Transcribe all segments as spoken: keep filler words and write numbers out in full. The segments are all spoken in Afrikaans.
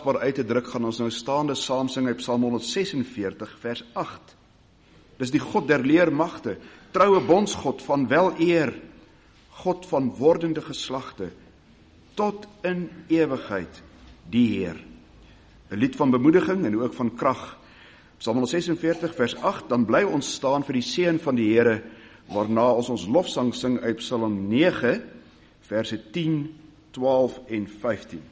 Maar uit te druk gaan ons nou staande saam sing uit Psalm honderdsesenveertig vers agt. Dis die God der leermagte, troue bondsgod van wel eer, God van wordende geslagte, tot in ewigheid die Heer. 'n Lied van bemoediging en ook van krag. Psalm honderdsesenveertig vers agt, dan bly ons staan vir die seën van die Here, waarna ons ons lofsang sing uit Psalm nege, verse tien, twaalf en vyftien.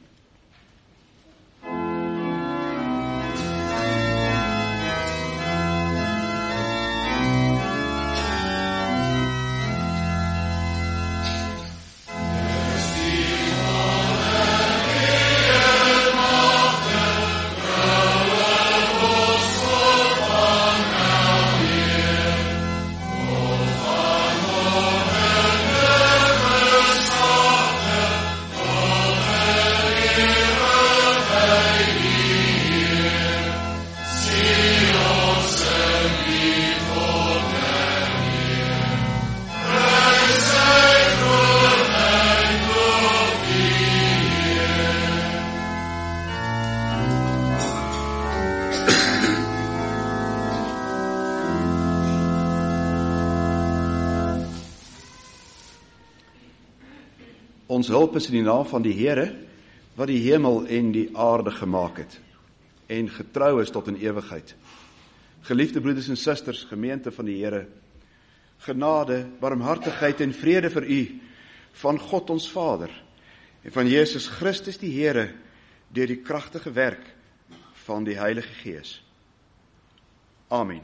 Ons hulp is in die naam van die Here, wat die hemel en die aarde gemaak het, en getrou is tot in ewigheid. Geliefde broeders en susters, gemeente van die Here, genade, barmhartigheid en vrede vir u, van God ons Vader, en van Jesus Christus die Here, deur die kragtige werk van die Heilige Gees. Amen.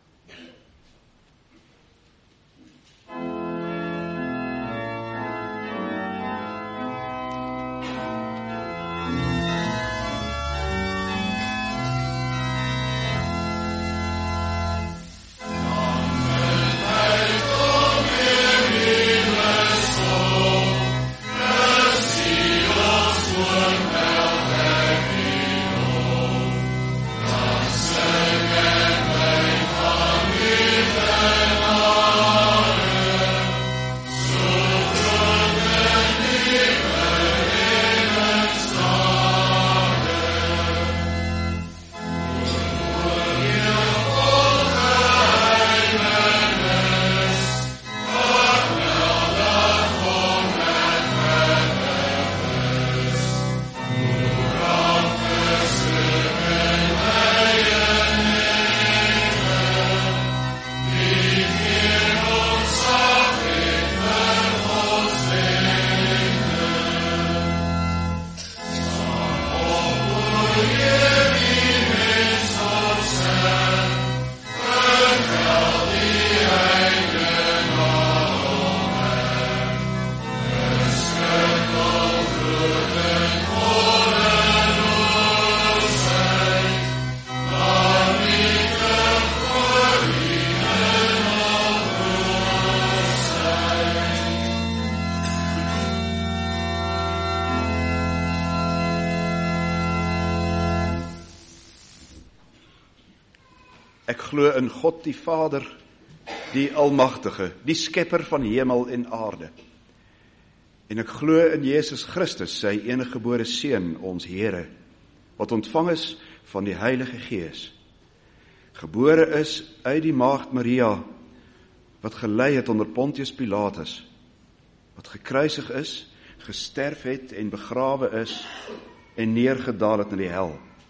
Ek glo in God die Vader, die Almagtige, die Skepper van hemel en aarde. En ek glo in Jesus Christus, sy enige gebore Seun, ons Here, wat ontvang is van die Heilige Gees. Gebore is uit die maagd Maria, wat gelei het onder Pontius Pilatus, wat gekruisig is, gesterf het en begrawe is, en neergedaal het in die hel.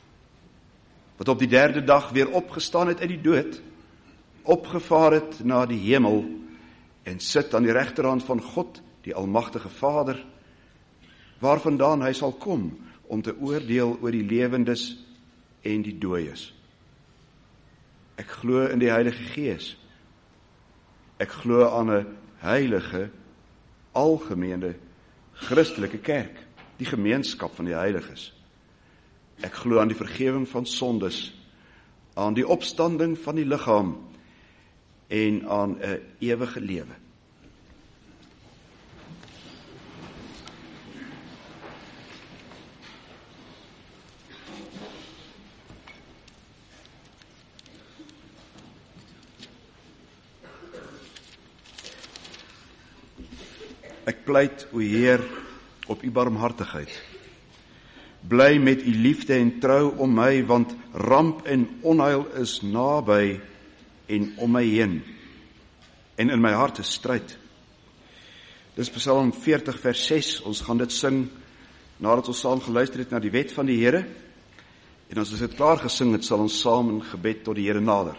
Wat op die derde dag weer opgestaan het uit die dood, opgevaar het na die hemel, en sit aan die regterhand van God, die Almagtige Vader, waarvandaan hy sal kom, om te oordeel oor die lewendes en die dooies. Ek glo in die Heilige Gees. Ek glo aan 'n heilige, algemene, Christelike kerk, die gemeenskap van die heiliges. Ek glo aan die vergewing van sondes, aan die opstanding van die liggaam en aan 'n ewige lewe. Ek pleit, o Heer, op u barmhartigheid, Bly met u liefde en trou om my, want ramp en onheil is naby en om my heen. En in my hart is stryd. Dis Psalm veertig vers ses, ons gaan dit sing nadat ons saam geluister het na die wet van die Here. En as ons dit klaar gesing het, sal ons saam in gebed tot die Here nader.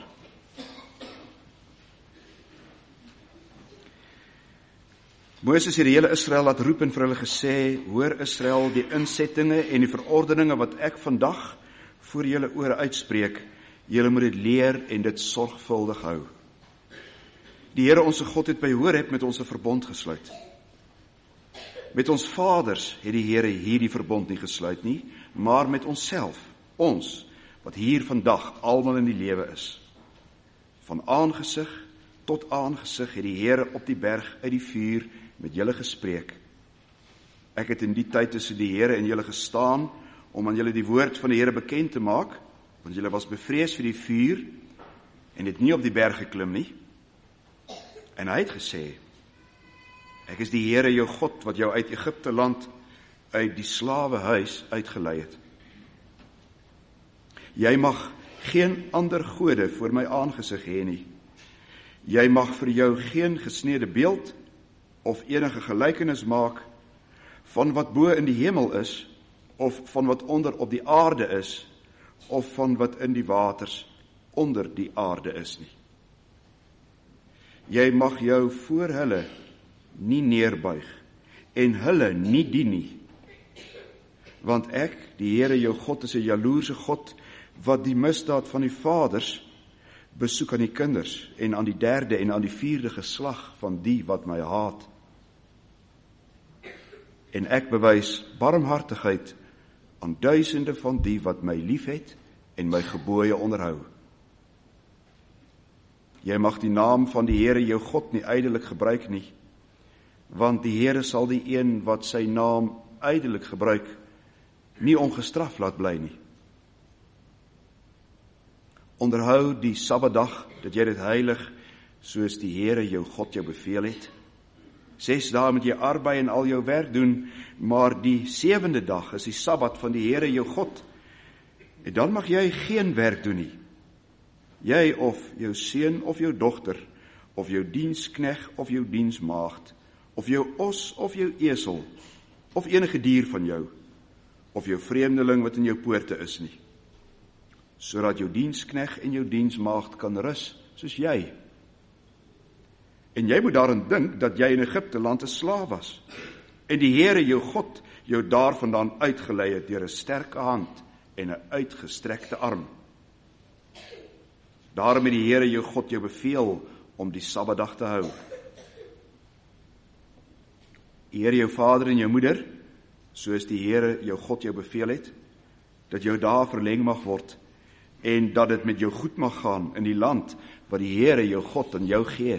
Moses het die hele Israel laat roep en vir hulle gesê, hoor Israel, die insettinge en die verordeninge wat ek vandag voor julle ore uitspreek, julle moet dit leer en dit sorgvuldig hou. Die Here ons God het by Horeb met ons 'n verbond gesluit. Met ons vaders het die Here hierdie verbond nie gesluit nie, maar met onsself, ons, wat hier vandag almal in die lewe is. Van aangesig tot aangesig het die Here op die berg uit die vuur met julle gespreek. Ek het in die tyd tussen die Here en julle gestaan, om aan julle die woord van die Here bekend te maak, want julle was bevrees vir die vuur, en het nie op die berg geklim nie. En hy het gesê, ek is die Here jou God, wat jou uit Egipte land, uit die slawehuis uitgelei het. Jy mag geen ander gode voor my aangesig hê nie. Jy mag vir jou geen gesneede beeld, of enige gelykenis maak, van wat bo in die hemel is, of van wat onder op die aarde is, of van wat in die waters onder die aarde is nie. Jy mag jou voor hulle nie neerbuig, en hulle nie dien nie. Want ek, die Here jou God, is 'n jaloerse God, wat die misdaad van die vaders besoek aan die kinders, en aan die derde en aan die vierde geslag van die wat my haat. En ek bewys barmhartigheid aan duisende van die wat my liefhet en my gebooie onderhou. Jy mag die naam van die Here jou God nie ydelik gebruik nie, want die Here sal die een wat sy naam ydelik gebruik, nie ongestraf laat bly nie. Onderhou die Sabbatdag, dat jy dit heilig, soos die Here jou God jou beveel het. Ses dae moet jy arbei en al jou werk doen, maar die sewende dag is die Sabbat van die Here jou God. En dan mag jy geen werk doen nie. Jy of jou seun of jou dogter, of jou dienskneg of jou diensmaagd, of jou os of jou esel, of enige dier van jou, of jou vreemdeling wat in jou poorte is nie, sodat jou dienskneg en jou diensmaagd kan rus, soos jy. En jy moet daarin dink dat jy in Egipte land 'n slaaf was, en die Here jou God jou daarvandaan uitgelei het deur 'n sterke hand en 'n uitgestrekte arm. Daarom het die Here jou God jou beveel om die Sabbatdag te hou. Eer jou vader en jou moeder, soos die Here jou God jou beveel het, dat jou dae verleng mag word, en dat dit met jou goed mag gaan in die land wat die Here jou God aan jou gee.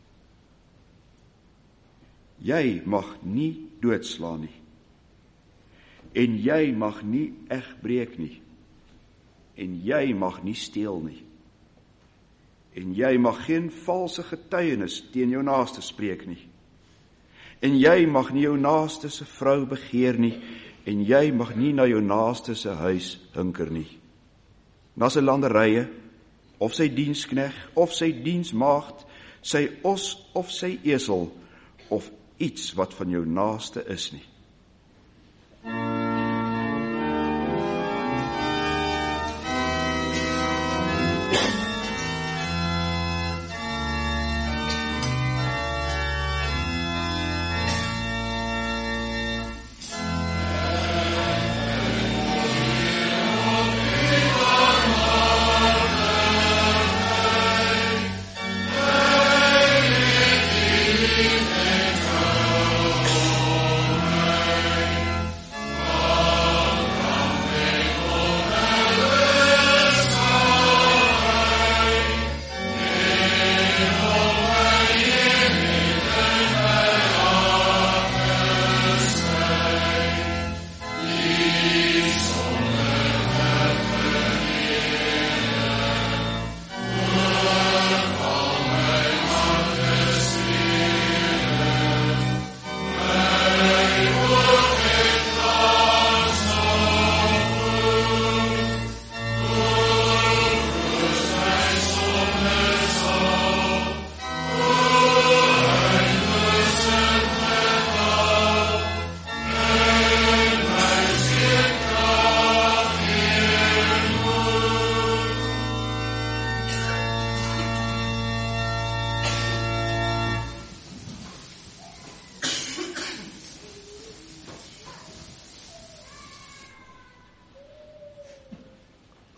Jy mag nie doodslaan nie, en jy mag nie egbreek nie, en jy mag nie steel nie, en jy mag geen valse getuienis teen jou naaste spreek nie, en jy mag nie jou naaste se vrou begeer nie, en jy mag nie na jou naaste se huis hinker nie, na sy landerye, of sy dienskneg, of sy diensmaagd, sy os of sy esel, of iets wat van jou naaste is nie.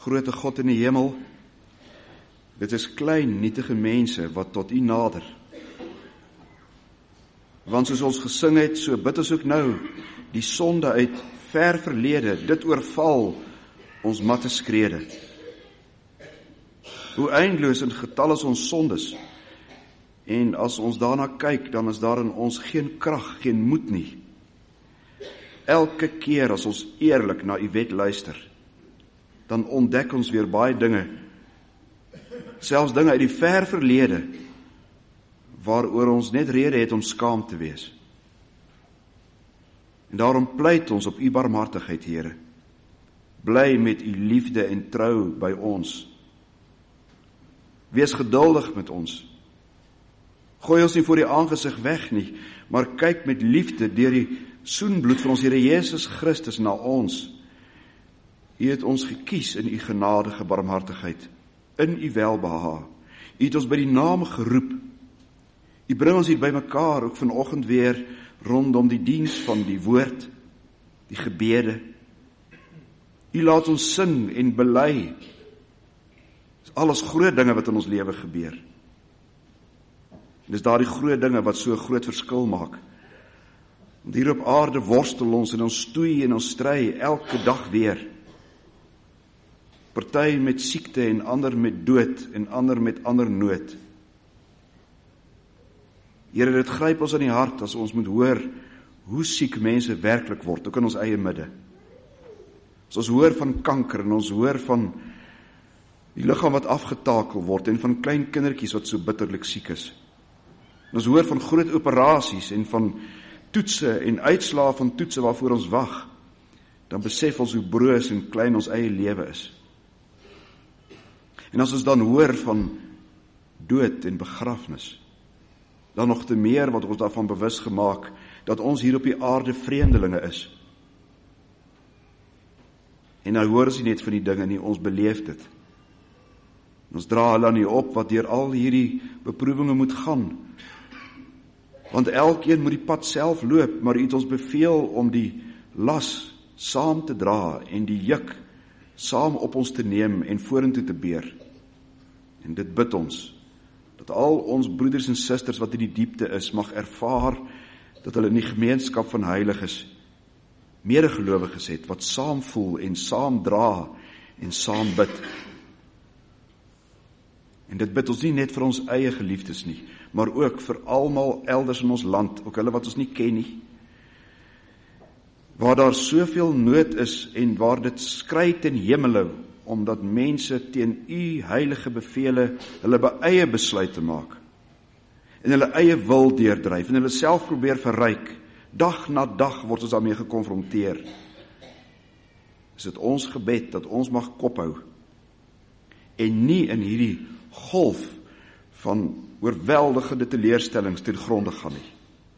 Grote God in die hemel, dit is klein, nietige mense wat tot U nader. Want soos ons gesing het, so bid ons ook nou, die sonde uit ver verlede, dit oorval ons matte skrede. Hoe eindeloos in getal is ons sondes, en as ons daarna kyk, dan is daar in ons geen krag, geen moed nie. Elke keer as ons eerlik na U wet luister, dan ontdek ons weer baie dinge, selfs dinge uit die ver verlede, waaroor ons net rede het om skaam te wees. En daarom pleit ons op U barmhartigheid, Here. Bly met U liefde en trou by ons. Wees geduldig met ons. Gooi ons nie voor die aangesig weg nie, maar kyk met liefde deur die soenbloed van ons Here Jesus Christus na ons. U het ons gekies in U genadige barmhartigheid, in U welbehae. U het ons by die naam geroep. U bring ons hier by mekaar, ook vanoggend weer, rondom die diens van die woord, die gebede. U laat ons sing en bely. Dis alles groot dinge wat in ons lewe gebeur. Dis daardie groot dinge wat so groot verskil maak. Want hier op aarde worstel ons en ons stoei en ons stry elke dag weer. Party met siekte en ander met dood en ander met ander nood. Here, dit gryp ons in die hart as ons moet hoor hoe siek mense werklik word, ook in ons eie midde. As ons hoor van kanker en ons hoor van die liggaam wat afgetakel word en van klein kindertjies wat so bitterlik siek is. En ons hoor van groot operasies en van toetse en uitslae van toetse waarvoor ons wag, dan besef ons hoe broos en klein ons eie lewe is. En as ons dan hoor van dood en begrafnis, dan nog te meer wat ons daarvan bewus gemaak, dat ons hier op die aarde vreemdelinge is. En nou hoor ons nie net van die dinge nie, ons beleef dit. Ons dra hulle aan U op, wat deur al hierdie beproewinge moet gaan. Want elkeen moet die pad self loop, maar U het ons beveel om die las saam te dra en die juk saam op ons te neem en vorentoe te beer. En dit bid ons, dat al ons broeders en susters wat in die diepte is, mag ervaar dat hulle in die gemeenskap van heiliges medegelowiges het, wat saam voel en saam dra en saam bid. En dit bid ons nie net vir ons eie geliefdes nie, maar ook vir almal elders in ons land, ook hulle wat ons nie ken nie. Waar daar soveel nood is en waar dit skrei ten hemele, omdat mense teen U heilige bevele hulle by eie besluite maak en hulle eie wil deurdryf en hulle self probeer verryk. Dag na dag word ons daarmee gekonfronteer. Is dit ons gebed dat ons mag kophou en nie in hierdie golf van oorweldigende teleurstellings ten gronde gaan nie.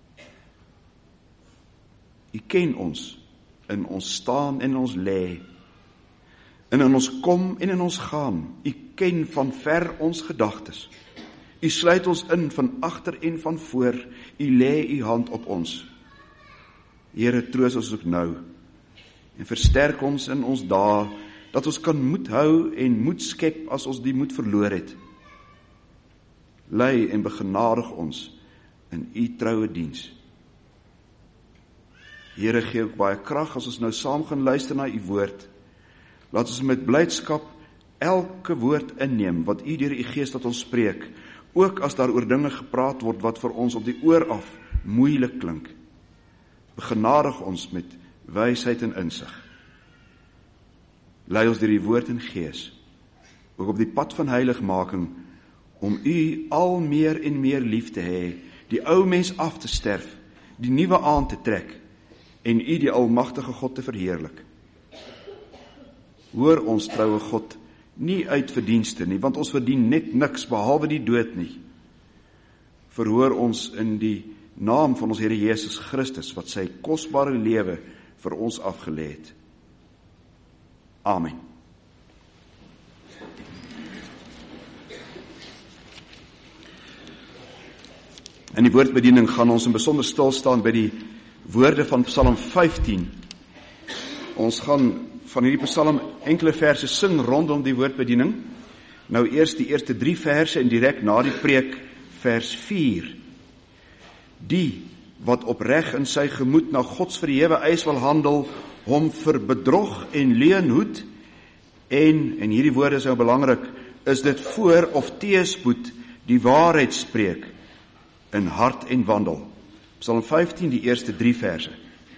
U ken ons in ons staan en ons lê, en in ons kom en in ons gaan. U ken van ver ons gedagtes. U sluit ons in van agter en van voor. U lê U hand op ons. Here, troos ons ook nou en versterk ons in ons dae, dat ons kan moed hou en moed skep as ons die moed verloor het. Lei en begenadig ons in U troue diens. Here, gee ook baie krag as ons nou saam gaan luister na U woord. Laat ons met blydskap elke woord inneem wat U deur U Gees tot ons spreek, ook as daar oor dinge gepraat word wat vir ons op die oor af moeilik klink. Begenadig ons met wysheid en insig. Lei ons deur die woord en Gees, ook op die pad van heiligmaking, om U al meer en meer lief te hê, die ou mens af te sterf, die nuwe aan te trek, en U die almagtige God te verheerlik. Hoor ons troue God, nie uit verdienste nie, want ons verdien net niks behalwe die dood nie. Verhoor ons in die naam van ons Here Jesus Christus, wat sy kosbare lewe vir ons afgelê het. Amen. In die woordbediening gaan ons in besonder stil staan by die woorde van Psalm vyftien. Ons gaan van hierdie Psalm enkele verse sing rondom die woordbediening. Nou eers die eerste drie verse en direk na die preek vers vier. Die wat opreg in sy gemoed na Gods verhewe eis wil handel, hom vir bedrog en leuen hoed, en, en hierdie woorde is nou belangrik, is dit voor of teespoed die waarheid spreek in hart en wandel. Psalm vyftien, die eerste drie verse.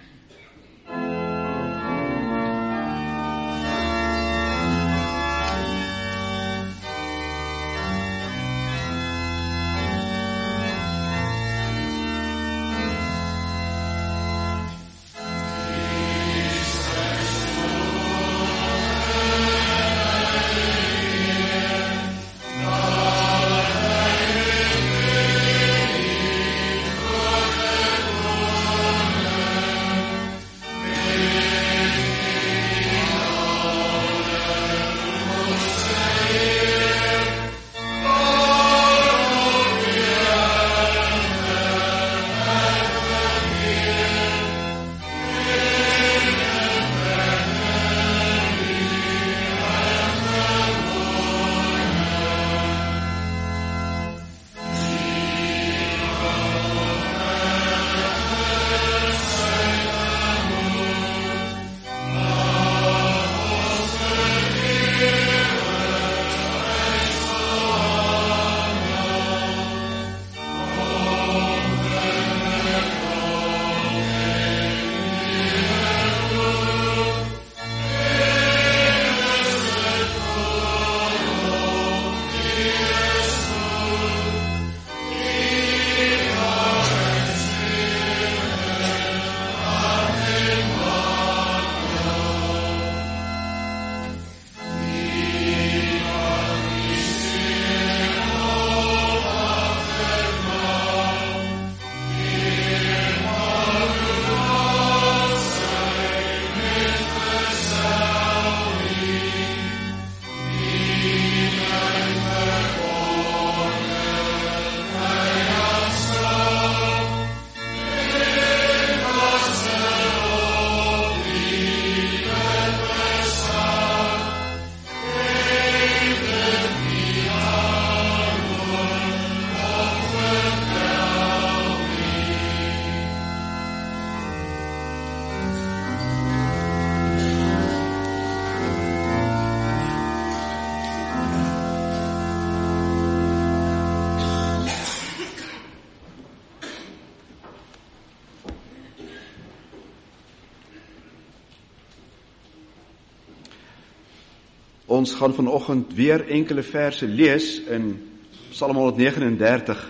Ons gaan vanoggend weer enkele verse lees in Psalm honderdnegenendertig,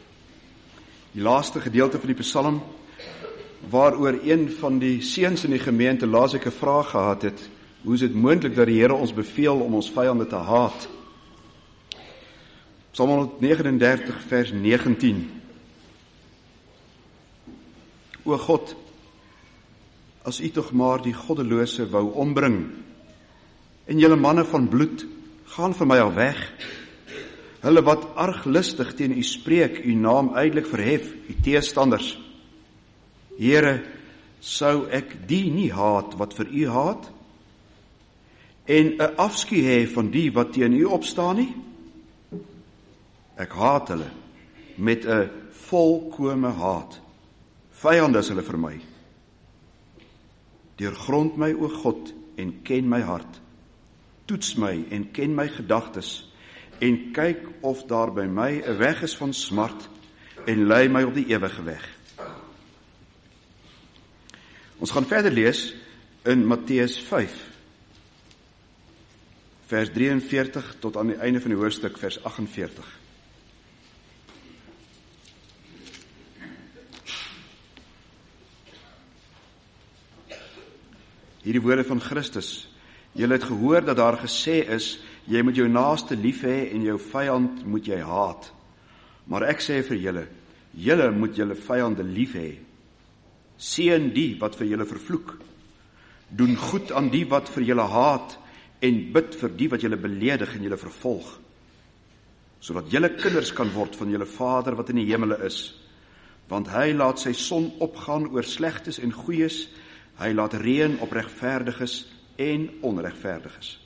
die laaste gedeelte van die Psalm, waaroor een van die seuns in die gemeente laas ek 'n vraag gehad het, hoe is dit moontlik dat die Here ons beveel om ons vyande te haat? Psalm honderdnegenendertig vers negentien. O God, as U tog maar die goddelose wou ombring, en julle manne van bloed, gaan vir my al weg. Hulle wat arglistig teen U spreek, U naam uitelik verhef, U teestanders. Here, sou ek die nie haat wat vir U haat, en 'n afskuw hê van die wat teen U opstaan nie? Ek haat hulle met 'n volkome haat. Vyande is hulle vir my. Deurgrond my, o God, en ken my hart. Toets my en ken my gedagtes, en kyk of daar by my 'n weg is van smart, en lei my op die ewige weg. Ons gaan verder lees in Matteus vyf, vers drieënveertig tot aan die einde van die hoofstuk, vers agtenveertig. Hierdie woorde van Christus. Julle het gehoor dat daar gesê is, jy moet jou naaste lief hê en jou vyand moet jy haat. Maar ek sê vir julle, julle moet julle vyande lief hê. Seën die wat vir julle vervloek. Doen goed aan die wat vir julle haat en bid vir die wat julle beledig en julle vervolg. Sodat julle kinders kan word van julle Vader wat in die hemele is. Want hy laat sy son opgaan oor slegtes en goeies, hy laat reën op regverdiges en onregverdiges.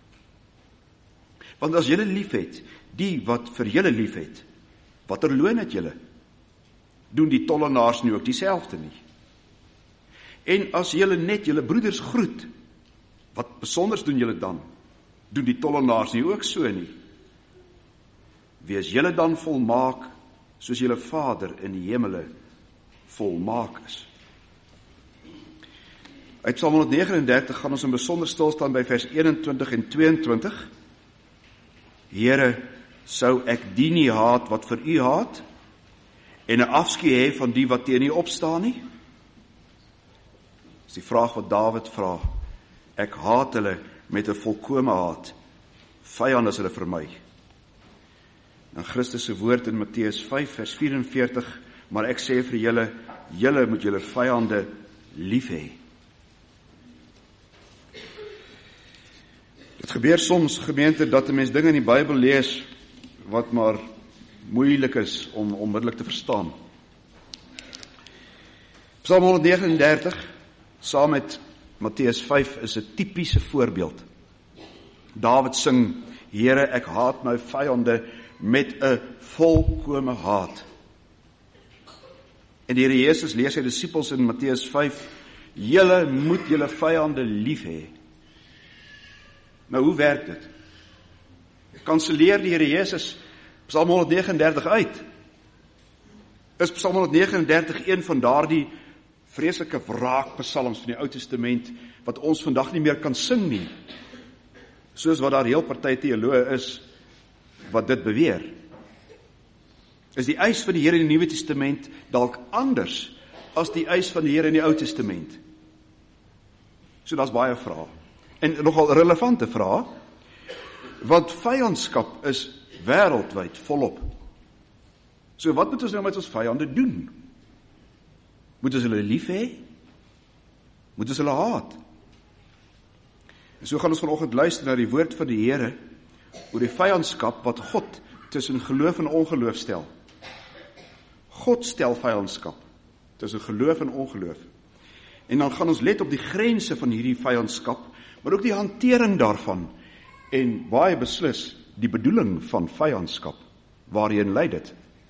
Want as julle lief het, die wat vir julle lief het, watter loon het julle? Doen die tollenaars nie ook dieselfde nie? En as julle net julle broeders groet, wat besonders doen julle dan? Doen die tollenaars nie ook so nie? Wees julle dan volmaak, soos julle Vader in die hemele volmaak is. Uit Psalm honderdnegenendertig gaan ons in besonder stilstaan by vers eenentwintig en tweeëntwintig. Here, sou ek die nie haat wat vir u haat, en 'n afskeid hê van die wat teen u opstaan nie? Dis die vraag wat Dawid vra. Ek haat hulle met 'n volkome haat. Vyand is hulle vir my. En Christus se woord in Matteus vyf vers vyf-en-veertig, maar ek sê vir julle, julle moet julle vyande lief hê. Dit gebeur soms, gemeente, dat 'n mens dinge in die Bybel lees wat maar moeilik is om onmiddellik te verstaan. Psalm honderdnegenendertig, saam met Matteus vyf, is 'n tipiese voorbeeld. Dawid sing, Here, ek haat my vyande met 'n volkome haat. En die Here Jesus leer sy disippels in Matteus vyf, julle moet julle vyande lief hê. Nou, hoe werk dit? Kanseleer die Here Jesus Psalm honderdnegenendertig uit? Is Psalm honderdnegenendertig een van daardie vreeslike wraakpsalms van die Ou Testament wat ons vandag nie meer kan sing nie? Soos wat daar heel party teoloë is wat dit beweer. Is die eis van die Here in die Nuwe Testament dalk anders as die eis van die Here in die Ou Testament? So daar's baie vrae. En nogal relevante vrae, want vyandskap is wêreldwyd volop. So wat moet ons nou met ons vyande doen? Moet ons hulle lief hê? Moet ons hulle haat? En so gaan ons vanoggend luister na die woord van die Here oor die vyandskap wat God tussen geloof en ongeloof stel. God stel vyandskap tussen geloof en ongeloof. En dan gaan ons let op die grense van hierdie vyandskap, maar ook die hantering daarvan en baie beslis die bedoeling van vyandskap. Waarheen lei dit?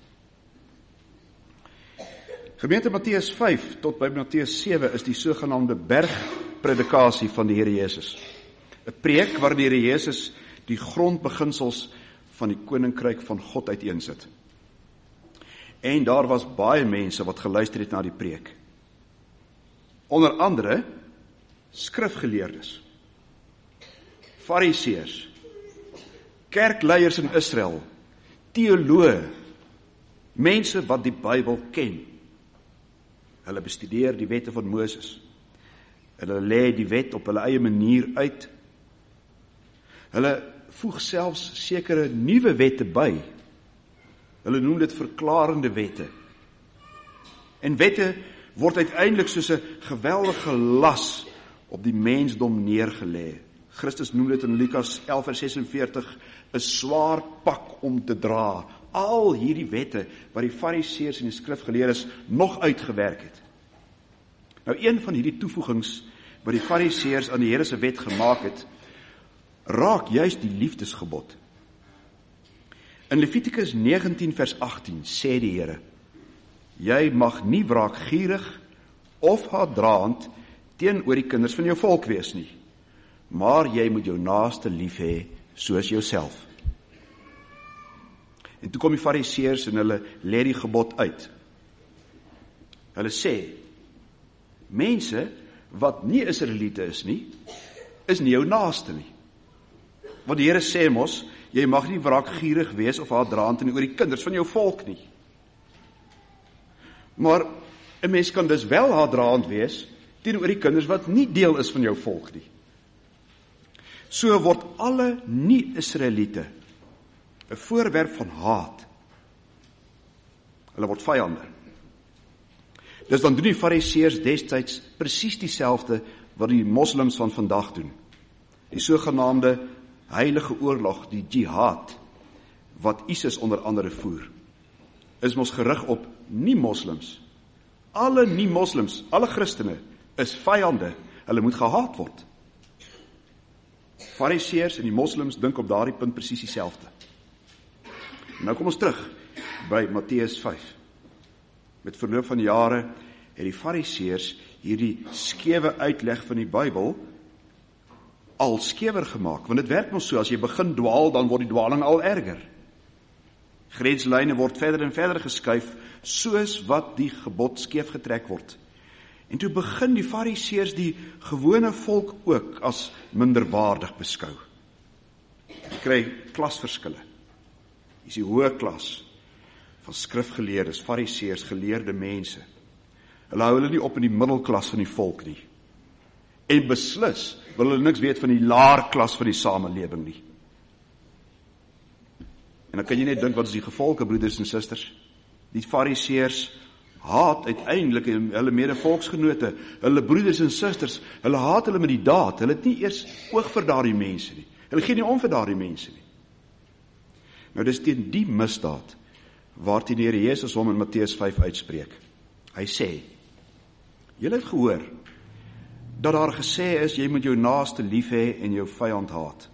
Gemeente Matteus vyf tot by Matteus sewe is die sogenaamde bergpredikasie van die Here Jesus. 'n Preek waar die Here Jesus die grondbeginsels van die koninkryk van God uiteensit. En daar was baie mense wat geluister het na die preek. Onder andere skrifgeleerdes, fariseërs, kerkleiers in Israel, teoloë, mense wat die Bybel ken. Hulle bestudeer die wette van Moses. Hulle lê die wet op hulle eie manier uit. Hulle voeg selfs sekere nuwe wette by. Hulle noem dit verklarende wette. En wette word uiteindelik soos 'n geweldige las op die mensdom neergelê. Christus noem dit in Lukas elf vers sesenveertig 'n swaar pak om te dra. Al hierdie wette wat die fariseërs en die skrifgeleerdes nog uitgewerk het. Nou, een van hierdie toevoegings wat die fariseërs aan die Here se wet gemaak het, raak juist die liefdesgebod. In Levitikus negentien vers agttien sê die Here, jy mag nie wraakgierig of haatdraand teenoor die kinders van jou volk wees nie, maar jy moet jou naaste lief hê soos jouself. En toe kom die fariseërs en hulle lê die gebod uit. Hulle sê, mense wat nie Israeliete is nie, is nie jou naaste nie. Want die Here sê mos, jy mag nie wraakgierig wees of haatdraand teenoor die kinders van jou volk nie. Maar 'n mens kan dus wel haatdraand wees teenoor die kinders wat nie deel is van jou volk nie. So word alle nie-Israeliete 'n voorwerp van haat. Hulle word vyande. Dus dan doen die fariseërs destyds presies dieselfde wat die moslims van vandag doen. Die sogenaamde heilige oorlog, die jihad, wat ISIS onder andere voer, is mos gerig op nie-moslims. Alle nie-moslims, alle Christene, is vyande. Hulle moet gehaat word. Fariseërs en die moslims dink op daardie punt presies dieselfde. Nou kom ons terug by Matteus vyf. Met verloop van jare het die Fariseërs hierdie skewe uitleg van die Bybel al skewer gemaak, want dit werk mos so, as jy begin dwaal, dan word die dwaling al erger. Grenslyne word verder en verder geskuif, soos wat die gebod skeef getrek word. En toe begin die Fariseërs die gewone volk ook as minderwaardig beskou. Jy kry klasverskille. Hier is die hoë klas van skrifgeleerdes, Fariseërs, geleerde mense. Hulle hou hulle nie op in die middelklas van die volk nie. En beslis wil hulle niks weet van die laer klas van die samelewing nie. En dan kan jy net dink, wat is die gevolge, broeders en susters? Die Fariseërs haat uiteindelik hulle mede-volksgenote, hulle broeders en susters, hulle haat hulle met die daad, hulle het nie eers oog vir daardie mense nie. Hulle gee nie om vir daardie mense nie. Nou dis teen die misdaad waarteen die Here Jesus hom in Matteus vyf uitspreek. Hy sê, julle het gehoor dat daar gesê is, jy moet jou naaste lief hê en jou vyand haat.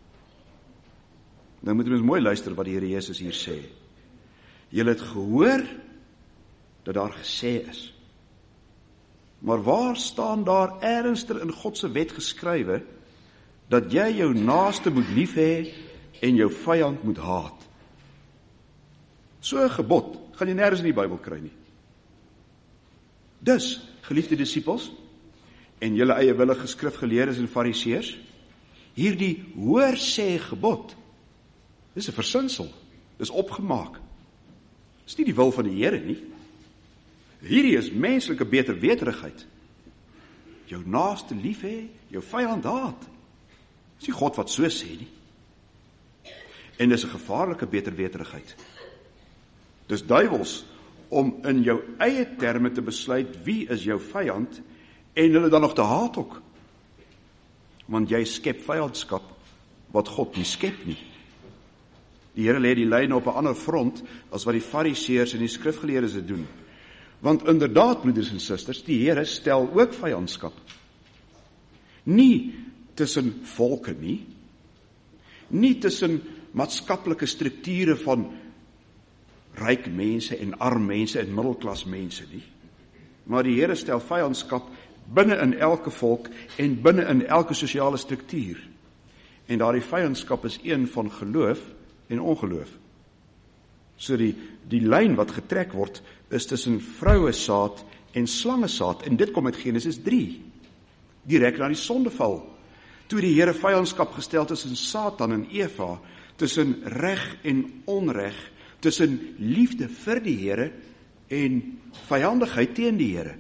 Nou moet ons mooi luister wat die Here Jesus hier sê. Julle het gehoor dat daar gesê is. Maar waar staan daar ernstig in God se wet geskrywe dat jy jou naaste moet lief hê en jou vyand moet haat? So 'n gebod gaan jy nêrens in die Bybel kry nie. Dus, geliefde disippels, en julle eie willige skrifgeleerdes en fariseërs, hierdie hoor sê gebod, dis 'n versinsel, dis opgemaak. Dis nie die wil van die Here nie. Hierdie is menslike beterweterigheid. Jou naaste lief hê, jou vyand haat. Dis nie God wat so sê nie. En dis 'n gevaarlike beterweterigheid. Dis duiwels om in jou eie terme te besluit wie is jou vyand en hulle dan nog te haat ook. Want jy skep vyandskap wat God nie skep nie. Die Here lê die lyne op 'n ander front as wat die Fariseërs en die skrifgeleerdes dit doen. Want inderdaad, broeders en susters, die Here stel ook vyandskap. Nie tussen volke nie, nie tussen maatskaplike strukture van ryk mense en arm mense en middelklas mense nie. Maar die Here stel vyandskap binne in elke volk en binne in elke sosiale struktuur. En daardie vyandskap is een van geloof en ongeloof. So die, die lyn wat getrek word, is tussen vrouesaad en slangesaad, en dit kom uit Genesis drie, direk na die sondeval, toe die Here vyandskap gestel tussen Satan en Eva, tussen reg en onreg, tussen liefde vir die Here en vyandigheid teen die Here.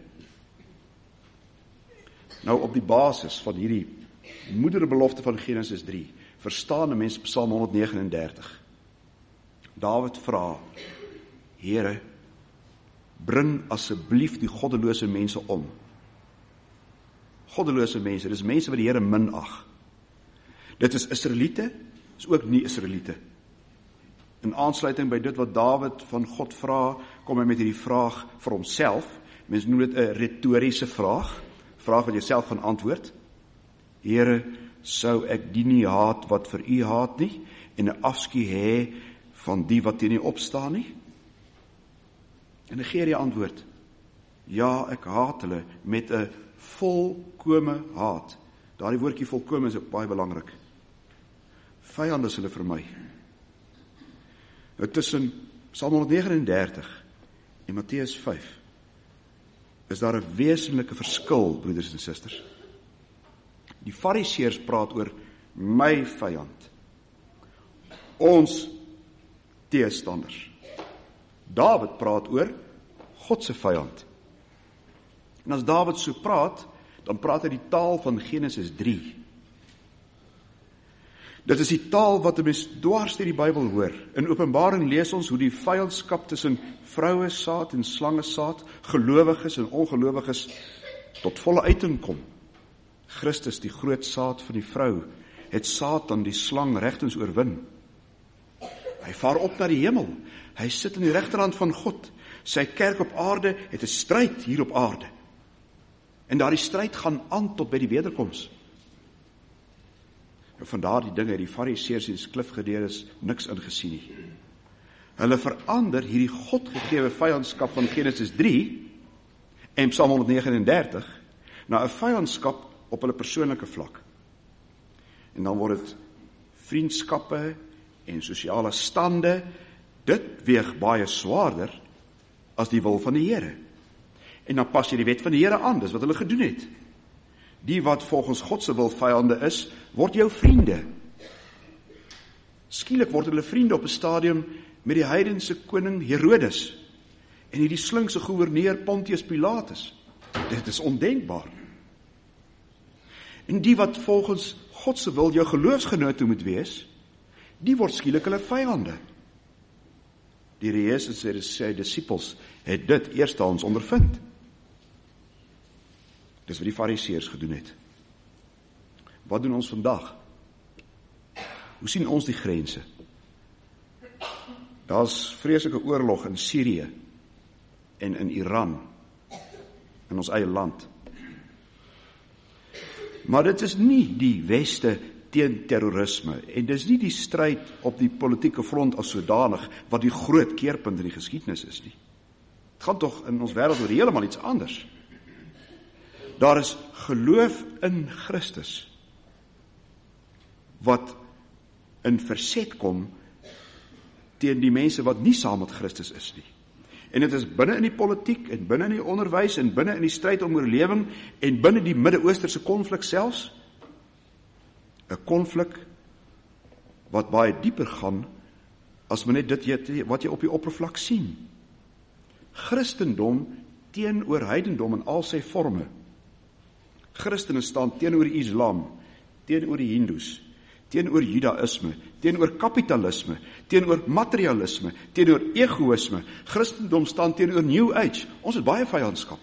Nou op die basis van hierdie moederbelofte van Genesis drie, verstaan 'n mens Psalm honderd vyf en dertig. Dawid vra, Here, bring asseblief die goddelose mense om. Goddelose mense, dis mense wat die Here minag. Dit is Israeliete, is ook nie Israeliete. In aansluiting by dit wat Dawid van God vra, kom hy met hierdie vraag vir homself. Mense noem dit 'n retoriese vraag, vraag wat jy self gaan antwoord. Here, sou ek die nie haat wat vir u haat nie, en 'n afskuw hê van die wat teen u opstaan nie? En hy gee die antwoord, ja, ek haat hulle met 'n volkome haat. Daardie woordjie volkome is ook baie belangrik. Vyand is hulle vir my. Nou tussen Psalm honderd vyf en dertig en Matteus vyf is daar 'n wesenlike verskil, broeders en susters. Die Fariseërs praat oor my vyand, ons teestanders. Dawid praat oor God se vyand. En as Dawid so praat, dan praat hy die taal van Genesis drie. Dit is die taal wat 'n mens dwars deur die Bybel hoor. In Openbaring lees ons hoe die vyandskap tussen vrouesaad en slangesaad, gelowiges en ongelowiges, tot volle uiting kom. Christus, die groot saad van die vrou, het Satan, die slang, regtens oorwin. Hy vaar op na die hemel. Hy sit aan die regterhand van God. Sy kerk op aarde het 'n stryd hier op aarde. En daardie stryd gaan aan tot by die wederkoms. van daardie dinge het die Fariseërs en skrifgeleerdes niks ingesien nie. Hulle verander hierdie Godgegewe vyandskap van Genesis drie en Psalm honderdnegenendertig na 'n vyandskap op hulle persoonlike vlak. En dan word dit vriendskappe en sosiale stande, dit weeg baie swaarder as die wil van die Here. En dan pas jy die wet van die Here aan, dis wat hulle gedoen het. Die wat volgens God se wil vyande is, word jou vriende. Skielik word hulle vriende op 'n stadium met die heidense koning Herodes en hierdie slinkse goewerneur Pontius Pilatus. Dit is ondenkbaar. En die wat volgens God se wil jou geloofsgenote moet wees, die word skielik hulle vyande. Die Here Jesus en sy disippels het dit eerstehands ondervind. Dis wat die Fariseërs gedoen het. Wat doen ons vandag? Hoe sien ons die grense? Daar's vreeslike oorlog in Sirië en in Iran, in ons eie land. Maar dit is nie die Weste teen terrorisme, en dis nie die stryd op die politieke front as sodanig, wat die groot keerpunt in die geskiedenis is nie. Het gaan tog in ons wêreld oor heeltemal iets anders. Daar is geloof in Christus, wat in verset kom teen die mense wat nie saam met Christus is nie. En dit is binne in die politiek, en binne in die onderwys, en binne in die stryd om oorlewing, en binne die Midde-Oosterse konflik selfs, 'n konflik wat baie dieper gaan, as men net dit wat jy op die oppervlak sien. Christendom teenoor heidendom in al sy vorme. Christene staan teenoor die Islam, teenoor die Hindoes, teenoor Judaïsme, teenoor kapitalisme, teenoor materialisme, teenoor egoïsme. Christendom staan teenoor New Age. Ons het baie vyandskap.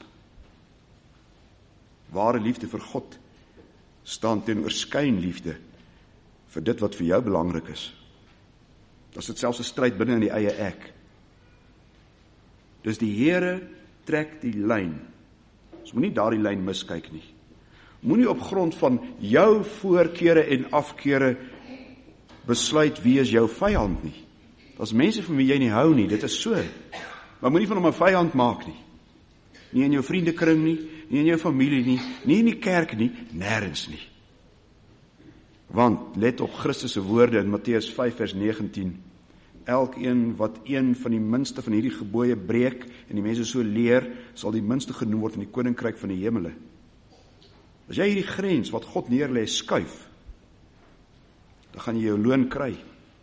Ware liefde vir God staan teenoor skynliefde vir dit wat vir jou belangrik is. Dat is dit selfs 'n stryd binne in die eie ek. Dus die Here trek die lyn. Ons moet nie daardie lyn miskyk nie. Moenie op grond van jou voorkeure en afkeure besluit wie is jou vyand nie. Daar's mense van wie jy nie hou nie, dit is so. Maar moenie van hom 'n vyand maak nie. Nie in jou vriendekring nie, nie in jou familie nie, nie in die kerk nie, nêrens nie. Want let op Christus se woorde in Matteus vyf vers negentien. Elkeen wat een van die minste van hierdie gebooie breek en die mense so leer, sal die minste genoem word in die koninkryk van die hemele. As jy hierdie grens wat God neerlê skuif, dan gaan jy jou loon kry.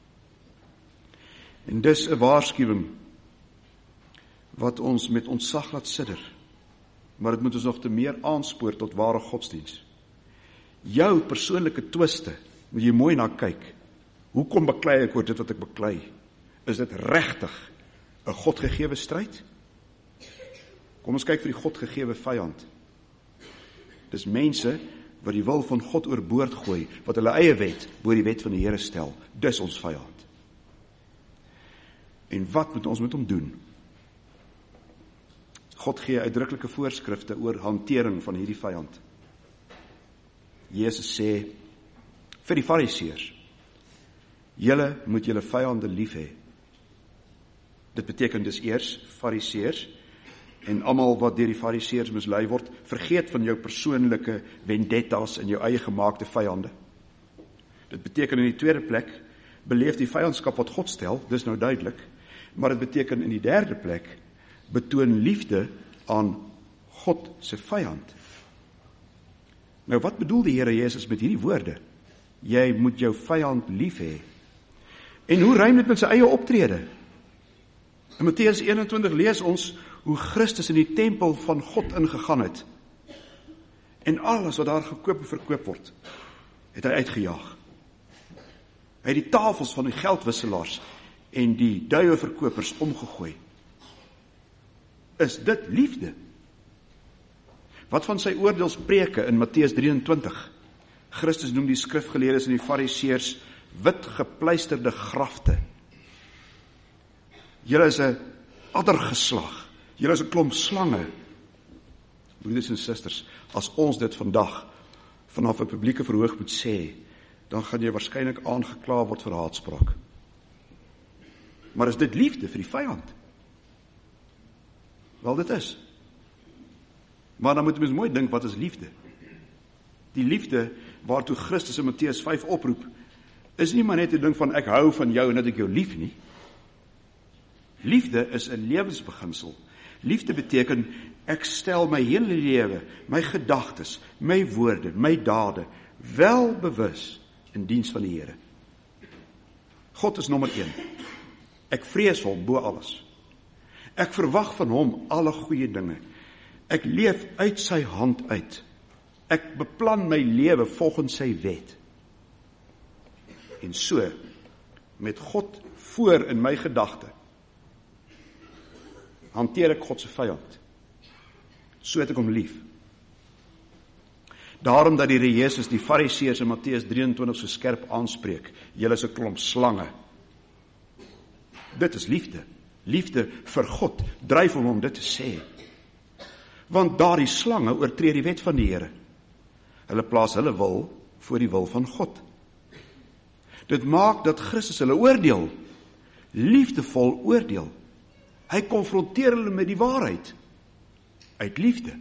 En dis 'n waarskuwing wat ons met ontzag laat sidder, maar dit moet ons nog te meer aanspoor tot ware godsdiens. Jou persoonlike twiste, moet jy mooi na kyk. Hoekom beklei ek oor dit wat ek beklei? Is dit regtig 'n Godgegewe stryd? Kom ons kyk vir die Godgegewe vyand. Dis mense wat die wil van God oorboord gooi, wat hulle eie wet bo die wet van die Here stel. Dis ons vyand. En wat moet ons met hom doen? God gee uitdruklike voorskrifte oor hantering van hierdie vyand. Jesus sê vir die Fariseërs, julle moet julle vyande lief hê. Dit beteken dus eers Fariseërs en almal wat deur die Fariseërs mislei word, vergeet van jou persoonlike vendettas en jou eie gemaakte vyande. Dit beteken in die tweede plek, beleef die vyandskap wat God stel, dis nou duidelik, maar dit beteken in die derde plek, betoon liefde aan God se vyand. Nou wat bedoel die Here Jesus met hierdie woorde? Jy moet jou vyand lief hê. En hoe rym dit met sy eie optrede? In Matteus eenentwintig lees ons hoe Christus in die tempel van God ingegaan het. En alles wat daar gekoop en verkoop word, het hy uitgejaag. Hy het die tafels van die geldwisselaars en die duiweverkopers omgegooi. Is dit liefde? Wat van sy oordeelspreke in Matteus drieëntwintig? Christus noem die skrifgeleerdes en die Fariseërs wit gepleisterde grafte. Julle is 'n addergeslag. Julle is 'n klomp slange. Broeders en susters, as ons dit vandag vanaf 'n publieke verhoog moet sê, dan gaan jy waarskynlik aangekla word vir haatspraak. Maar is dit liefde vir die vyand? Wel, dit is. Maar dan moet mens mooi dink, wat is liefde? Die liefde waartoe Christus in Matteus vyf oproep, is nie maar net die ding van ek hou van jou en dat ek jou lief nie. Liefde is 'n lewensbeginsel. Liefde beteken, ek stel my hele lewe, my gedagtes, my woorde, my dade, wel bewus in diens van die Here. God is nommer een. Ek vrees hom bo alles. Ek verwag van hom alle goeie dinge. Ek leef uit sy hand uit. Ek beplan my lewe volgens sy wet. En so, met God voor in my gedagte, hanteer ek God se vyand. So het ek hom lief. Daarom dat die Here Jesus die Fariseërs in Matteus drieëntwintig so skerp aanspreek, julle is 'n klomp slange. Dit is liefde. Liefde vir God dryf hom om dit te sê. Want daardie slange oortree die wet van die Here. Hulle plaas hulle wil voor die wil van God. Dit maak dat Christus hulle oordeel, liefdevol oordeel. Hy konfronteer hulle met die waarheid, uit liefde.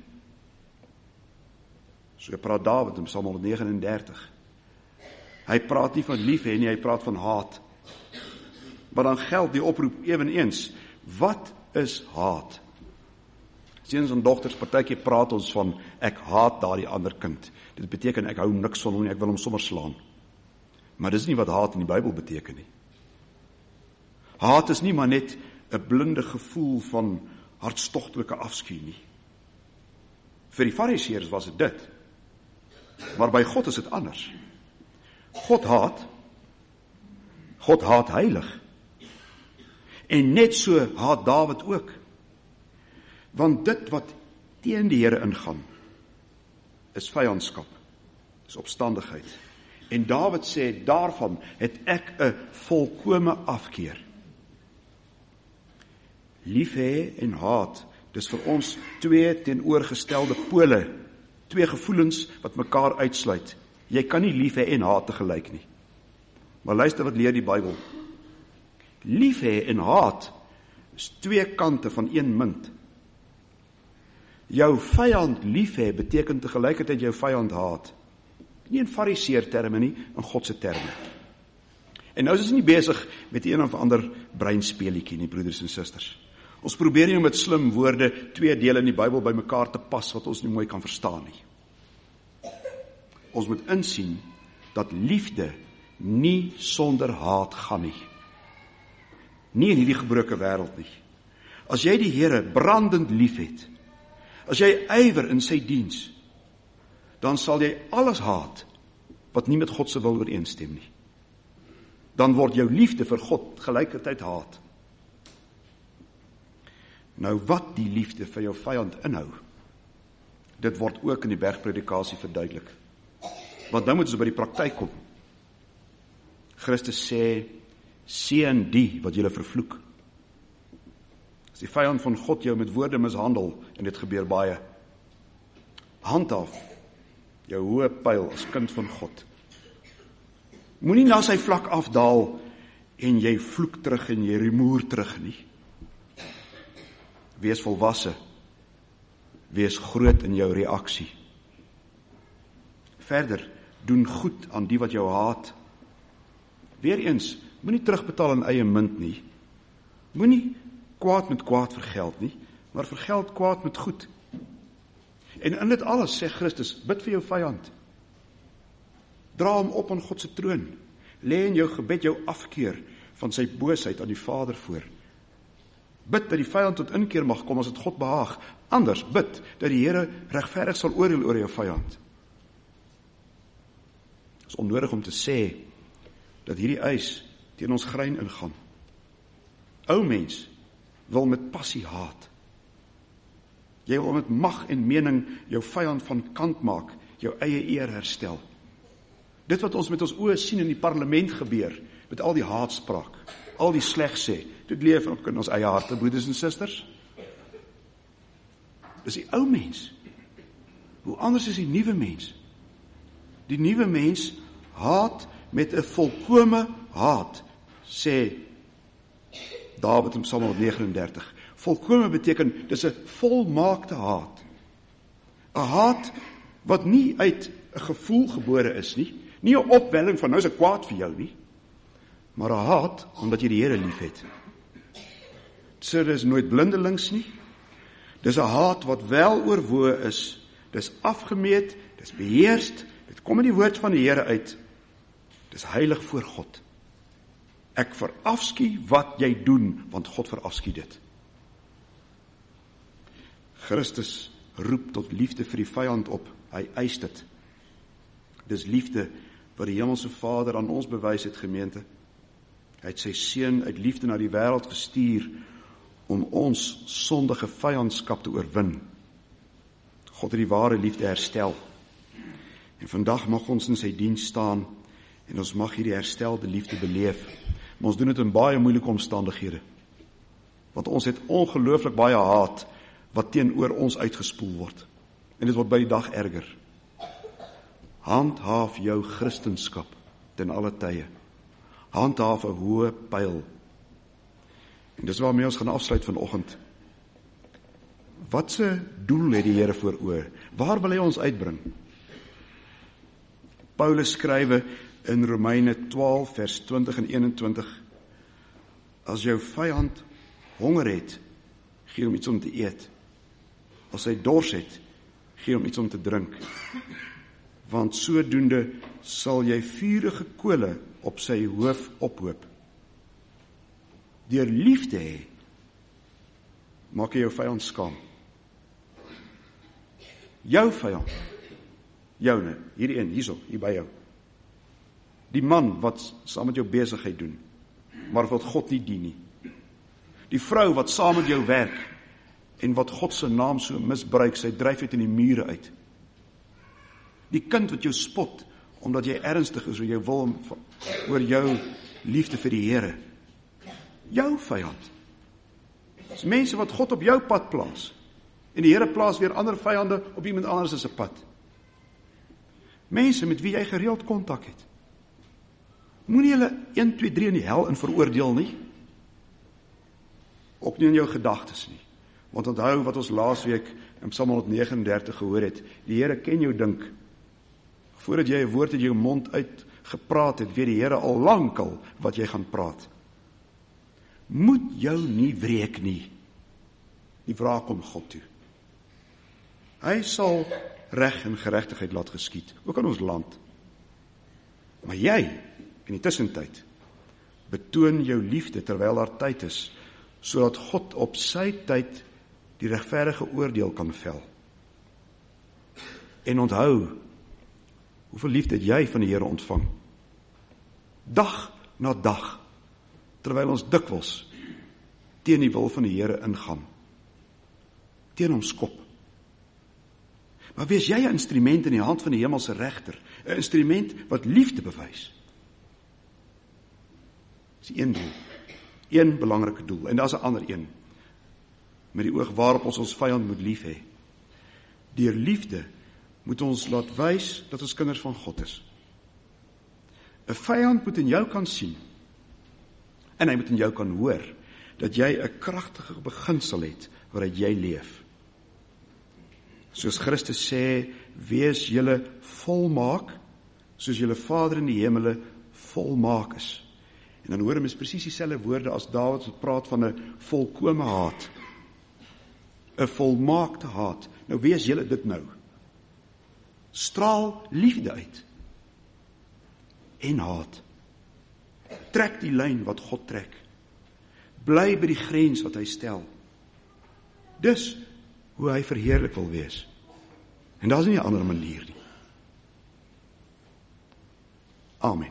So praat Dawid in Psalm honderdnegenendertig. Hy praat nie van lief hê nie, hy praat van haat. Maar dan geld die oproep eweneens, wat is haat? Seuns en dogters, partykeer praat ons van, ek haat daardie ander kind. Dit beteken, ek hou niks van hom nie, ek wil hom sommer slaan. Maar dis nie wat haat in die Bybel beteken nie. Haat is nie maar net 'n blinde gevoel van hartstogtelike afskuw nie. Vir die Fariseërs was dit dit. Maar by God is dit anders. God haat. God haat heilig. En net so haat Dawid ook. Want dit wat teen die Here ingaan, is vyandskap, is opstandigheid. En Dawid sê, daarvan het ek 'n volkome afkeer. Lief hê en haat, dis vir ons twee teenoorgestelde pole, twee gevoelens wat mekaar uitsluit. Jy kan nie lief hê en haat tegelyk nie. Maar luister wat leer die Bybel. Lief hê en haat is twee kante van een munt. Jou vyand lief hê beteken tegelykertyd jou vyand haat. Nie in fariseer terme nie, in God se terme. En nou is ons nie besig met een of ander breinspeelietjie nie, broeders en susters. Ons probeer nie om met slim woorde twee dele in die Bybel by mekaar te pas wat ons nie mooi kan verstaan nie. Ons moet insien dat liefde nie sonder haat gaan nie. Nie in hierdie gebroke wêreld nie. As jy die Here brandend lief het, as jy ywer in sy diens, dan sal jy alles haat wat nie met God se wil ooreenstem nie. Dan word jou liefde vir God gelykertyd haat. Nou wat die liefde vir jou vyand inhou, dit word ook in die bergpredikasie verduidelik. Want nou moet ons by die praktyk kom. Christus sê, seën die wat julle vervloek. As die vyand van God jou met woorde mishandel, en dit gebeur baie, handhaaf jou hoë pyl as kind van God. Moenie na sy vlak afdaal en jy vloek terug en jy rumoer terug nie. Wees volwasse. Wees groot in jou reaksie. Verder, doen goed aan die wat jou haat. Weereens, moenie terugbetaal in eie munt nie. Moenie kwaad met kwaad vergeld nie, maar vergeld kwaad met goed. En in dit alles sê Christus, bid vir jou vyand. Dra hom op aan God se troon. Lê in jou gebed jou afkeer van sy boosheid aan die Vader voor. Bid dat die vyand tot inkeer mag kom as dit God behaag. Anders bid dat die Here regverdig sal oordeel oor jou vyand. Dit is onnodig om te sê dat hierdie eis teen ons grein ingaan. Ou mens wil met passie haat. Jy wil met mag en mening jou vyand van kant maak, jou eie eer herstel. Dit wat ons met ons oë sien in die parlement gebeur, met al die haatspraak, al die sleg sê, dit leef ook in ons eie harte, broeders en susters. Dis die ou mens. Hoe anders is die nuwe mens? Die nuwe mens haat met 'n volkome haat, sê Dawid in Psalm negen en dertig. Volkome beteken, dis 'n volmaakte haat. 'n Haat wat nie uit 'n gevoel gebore is nie, nie 'n opwelling van nou is ek kwaad vir jou nie, maar 'n haat omdat jy die Here liefhet. So dis nooit blindelings nie. Dis 'n haat wat wel oorwoë is. Dis afgemeet, dis beheerst, dit kom in die woord van die Here uit. Dis heilig voor God. Ek verafskie wat jy doen, want God verafskie dit. Christus roep tot liefde vir die vyand op. Hy eis dit. Dis liefde wat die hemelse Vader aan ons bewys het, gemeente. Hy het sy seun uit liefde na die wêreld gestuur om ons sondige vyandskap te oorwin. God het die ware liefde herstel. En vandag mag ons in sy diens staan en ons mag hierdie herstelde liefde beleef. Maar ons doen dit in baie moeilike omstandighede. Want ons het ongelooflik baie haat wat teenoor ons uitgespoel word. En dit word by die dag erger. Handhaaf jou Christenskap ten alle tye. Handhaaf 'n hoë pyl. En dis waarmee ons gaan afsluit vanoggend. Wat se doel het die Here voor oë? Waar wil hy ons uitbring? Paulus skrywe in Romeine twaalf vers twintig en eenentwintig: As jou vyand honger het, gee hom iets om te eet. As hy dors het, gee hom iets om te drink. Want sodoende sal jy vurige kole op sy hoof ophoop. Deur liefde hê, maak jy jou vyand skaam. Jou vyand, joune, hierdie een, hierso, hier by jou. Die man wat saam met jou besigheid doen, maar wat God nie dien nie. Die vrou wat saam met jou werk, en wat God se naam so misbruik, sy dryf uit in die mure uit. Die kind wat jou spot, omdat jy ernstig is oor jou wil, oor jou liefde vir die Here. Jou vyand. Dis mense wat God op jou pad plaas, en die Here plaas weer ander vyande op iemand anders se pad. Mense met wie jy gereeld kontak het. Moenie hulle een, twee, drie in die hel in veroordeel nie. Ook nie in jou gedagtes nie. Want onthou wat ons laasweek in Psalm negen en dertig gehoor het, die Here ken jou dink. Voordat jy 'n woord uit jou mond uit gepraat het, weet die Here al lankal wat jy gaan praat. Moet jou nie wreek nie. Die wraak kom God toe. Hy sal reg en geregtigheid laat geskied, ook in ons land. Maar jy, in die tussentyd, betoon jou liefde terwyl daar tyd is, sodat God op sy tyd die regverdige oordeel kan vel. En onthou, hoeveel liefde het jy van die Here ontvang? Dag na dag, terwyl ons dikwels teen die wil van die Here ingaan. Teen hom skop. Maar wees jy 'n instrument in die hand van die hemelse regter, 'n instrument wat liefde bewys. Dis een doel, een belangrike doel, en daar's 'n ander een, met die oog waarop ons ons vyand moet lief hê. Deur liefde moet ons laat wys dat ons kinders van God is. 'n Vyand moet in jou kan sien, en hy moet in jou kan hoor, dat jy 'n kragtige beginsel het, waaruit jy leef. Soos Christus sê, wees julle volmaak, soos julle Vader in die hemele volmaak is. En dan hoor ons presies dieselfde woorde as Dawid wat praat van 'n volkome haat. 'n Volmaakte haat. Nou wees julle dit nou. Straal liefde uit. En haat. Trek die lyn wat God trek. Bly by die grens wat hy stel. Dis hoe hy verheerlik wil wees. En daar is nie 'n ander manier nie. Amen.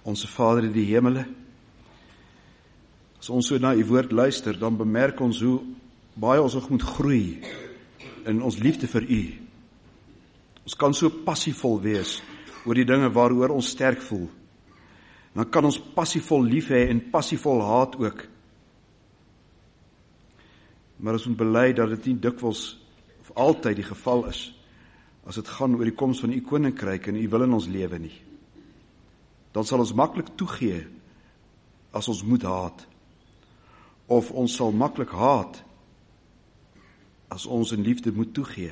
Onse Vader in die hemele, as ons so na u woord luister, dan bemerk ons hoe baie ons ook moet groei in ons liefde vir u. Ons kan so passievol wees oor die dinge waaroor ons sterk voel. Dan kan ons passievol lief hê en passievol haat ook. Maar ons moet bely dat dit nie dikwels of altyd die geval is as dit gaan oor die koms van u koninkryk en u wil in ons lewe nie. Dan sal ons maklik toegee as ons moet haat. Of ons sal maklik haat as ons in liefde moet toegee.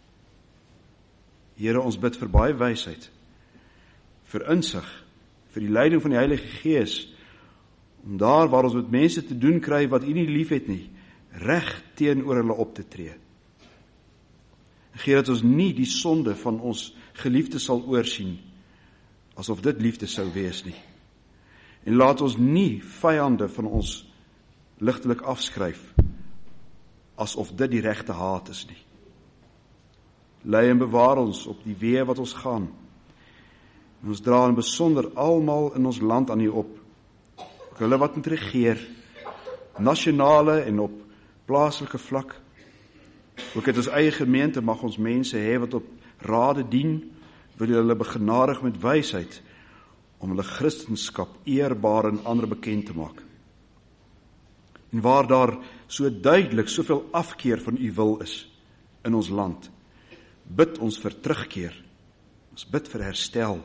Here, ons bid vir baie wysheid, vir insig, vir die leiding van die Heilige Gees, om daar waar ons met mense te doen kry wat u nie lief het nie, reg teenoor hulle op te tree. Gee dat ons nie die sonde van ons geliefde sal oorsien, asof dit liefde sou wees nie. En laat ons nie vyande van ons ligtelik afskryf, asof dit die regte haat is nie. Lei en bewaar ons op die weë wat ons gaan. En ons dra in besonder almal in ons land aan u op. Ook hulle wat moet regeer, nasionale en op plaaslike vlak. Ook het ons eie gemeente mag ons mense hê wat op rade dien, wil hulle begenadig met wysheid, om hulle Christenskap eerbaar en ander bekend te maak. En waar daar so duidelik soveel afkeer van u wil is in ons land, bid ons vir terugkeer, ons bid vir herstel.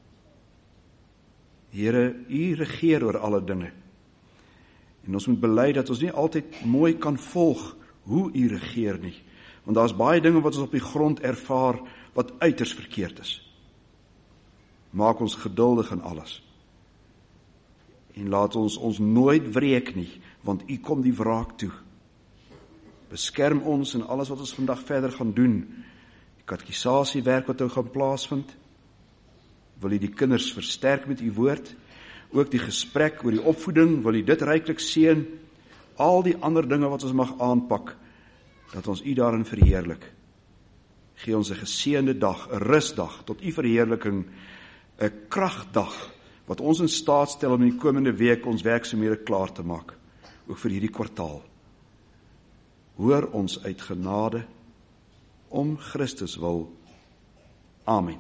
Here, u regeer oor alle dinge. En ons moet bely dat ons nie altyd mooi kan volg hoe u regeer nie, want daar is baie dinge wat ons op die grond ervaar wat uiters verkeerd is. Maak ons geduldig in alles. En laat ons ons nooit wreek nie, want u kom die wraak toe. Beskerm ons in alles wat ons vandag verder gaan doen. Die katekisasiewerk wat nou gaan plaasvind. Wil u die kinders versterk met u woord. Ook die gesprek oor die opvoeding, wil u dit ryklik seën. Al die ander dinge wat ons mag aanpak, dat ons u daarin verheerlik. Gee ons 'n geseënde dag, 'n rusdag, tot u verheerliking, 'n kragdag, wat ons in staat stel om in die komende week ons werksaamhede klaar te maak, ook vir hierdie kwartaal. Hoor ons uit genade, om Christus wil. Amen.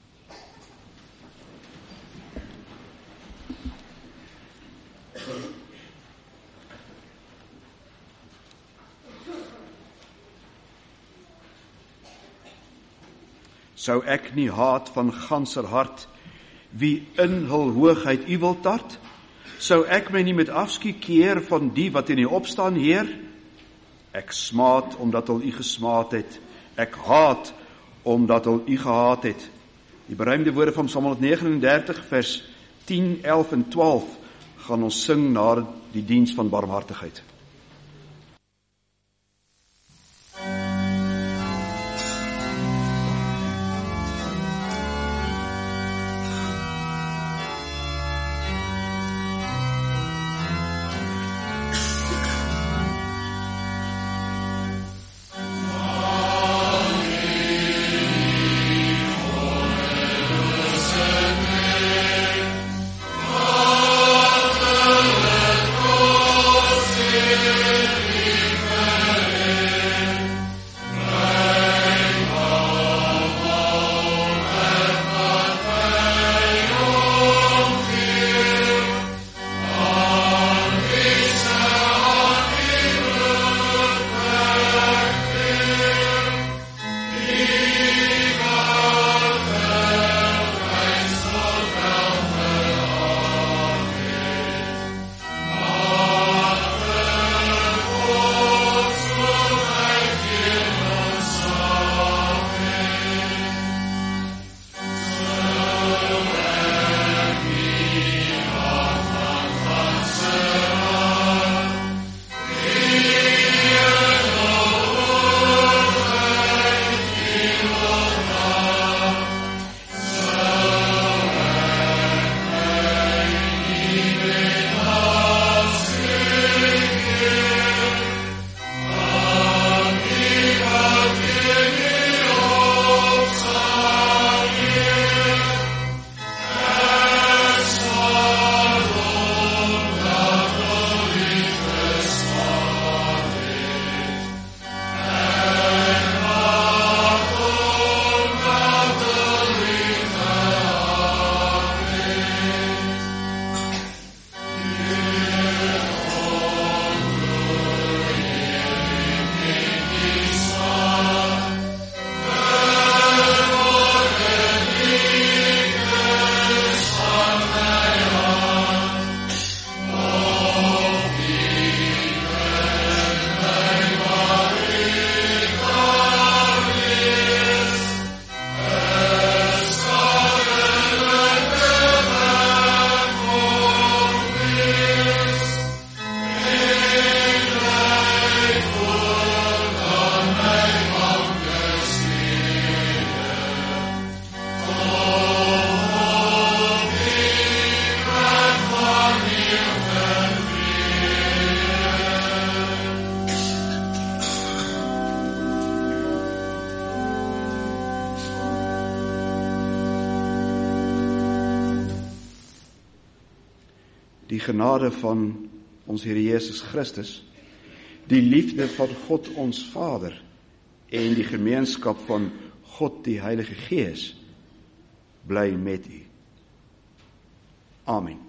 Sou ek nie haat van ganser hart, wie in hul hoogheid u wil tart? Sou ek my nie met afskie keer van die wat in u opstaan heer? Ek smaat omdat hulle u gesmaat het, ek haat omdat hulle u gehaat het. Die beruimde woorde van Psalm honderdnegenendertig vers tien, elf en twaalf gaan ons sing na die diens van barmhartigheid. Oh, Die genade van ons Here Jesus Christus, die liefde van God ons Vader en die gemeenskap van God die Heilige Gees bly met u. Amen.